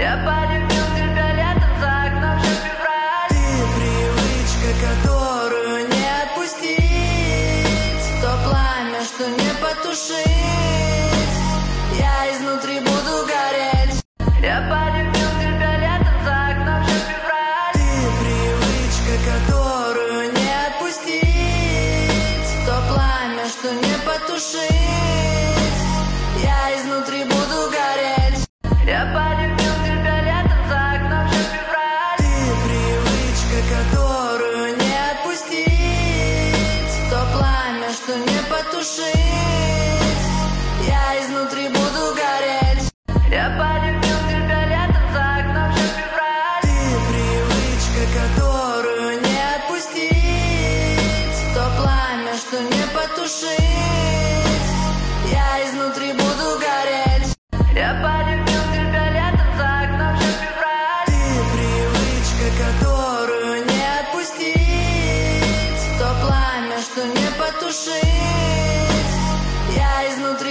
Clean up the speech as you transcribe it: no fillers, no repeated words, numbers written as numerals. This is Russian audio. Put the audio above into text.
Я полюбил тебя летом за окном же февраль. Ты привычка, которую не отпустить, то пламя, что не потушить. Я изнутри буду гореть. Я полюбил тебя летом за окном же февраль. Ты привычка, которую не отпустить, то пламя, что не потушить. Я изнутри буду гореть. Я полюбил тебя летом за окном же февраль. Ты привычка, которую не отпустить, то пламя, что не потушить. Я изнутри буду гореть. Я полюбил тебя летом за окном же февраль. Ты привычка, которую не отпустить, то пламя, что не потушить. Я изнутри буду гореть. Я полюбил тебя летом за окном же февраль. Ты привычка, которую не отпустить, то пламя, что не потушить. Я изнутри